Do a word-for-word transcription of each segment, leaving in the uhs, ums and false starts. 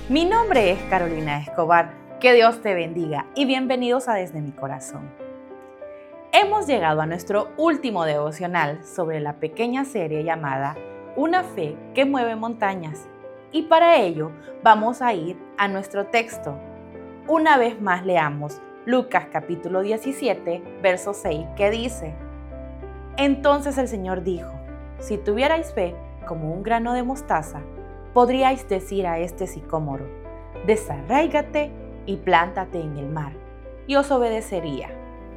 Mi nombre es Carolina Escobar, que Dios te bendiga y bienvenidos a Desde mi Corazón. Hemos llegado a nuestro último devocional sobre la pequeña serie llamada Una fe que mueve montañas y para ello vamos a ir a nuestro texto. Una vez más leamos Lucas capítulo diecisiete, verso seis, que dice: Entonces el Señor dijo, si tuvierais fe como un grano de mostaza, podríais decir a este sicómoro, desarráigate y plántate en el mar, y os obedecería.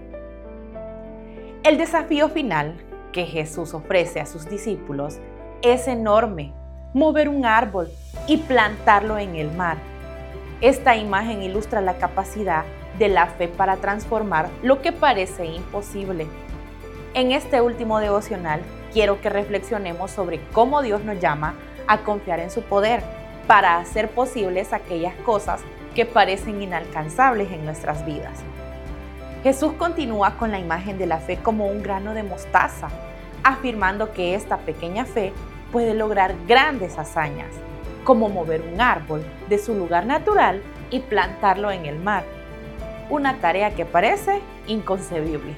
El desafío final que Jesús ofrece a sus discípulos es enorme: mover un árbol y plantarlo en el mar. Esta imagen ilustra la capacidad de la fe para transformar lo que parece imposible. En este último devocional quiero que reflexionemos sobre cómo Dios nos llama a confiar en su poder para hacer posibles aquellas cosas que parecen inalcanzables en nuestras vidas. Jesús continúa con la imagen de la fe como un grano de mostaza, afirmando que esta pequeña fe puede lograr grandes hazañas, como mover un árbol de su lugar natural y plantarlo en el mar, una tarea que parece inconcebible.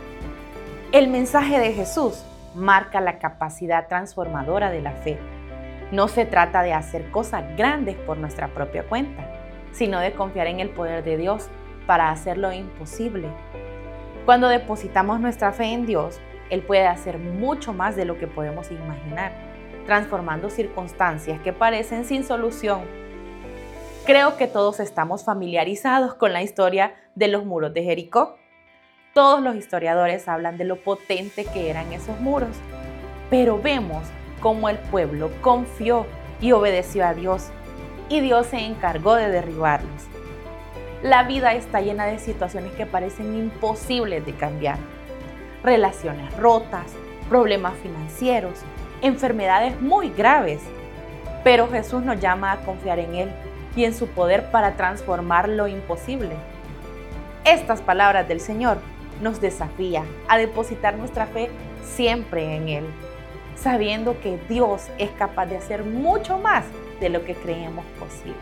El mensaje de Jesús marca la capacidad transformadora de la fe. No se trata de hacer cosas grandes por nuestra propia cuenta, sino de confiar en el poder de Dios para hacer lo imposible. Cuando depositamos nuestra fe en Dios, Él puede hacer mucho más de lo que podemos imaginar, transformando circunstancias que parecen sin solución. Creo que todos estamos familiarizados con la historia de los muros de Jericó. Todos los historiadores hablan de lo potente que eran esos muros, pero vemos cómo el pueblo confió y obedeció a Dios, y Dios se encargó de derribarlos. La vida está llena de situaciones que parecen imposibles de cambiar. Relaciones rotas, problemas financieros, enfermedades muy graves. Pero Jesús nos llama a confiar en Él y en su poder para transformar lo imposible. Estas palabras del Señor nos desafían a depositar nuestra fe siempre en Él, sabiendo que Dios es capaz de hacer mucho más de lo que creemos posible.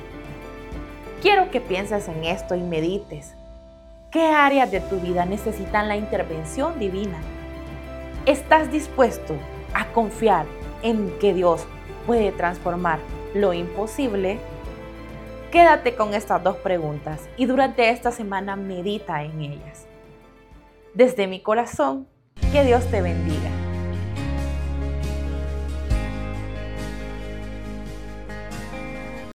Quiero que pienses en esto y medites. ¿Qué áreas de tu vida necesitan la intervención divina? ¿Estás dispuesto a confiar en que Dios puede transformar lo imposible? Quédate con estas dos preguntas y durante esta semana medita en ellas. Desde mi corazón, que Dios te bendiga.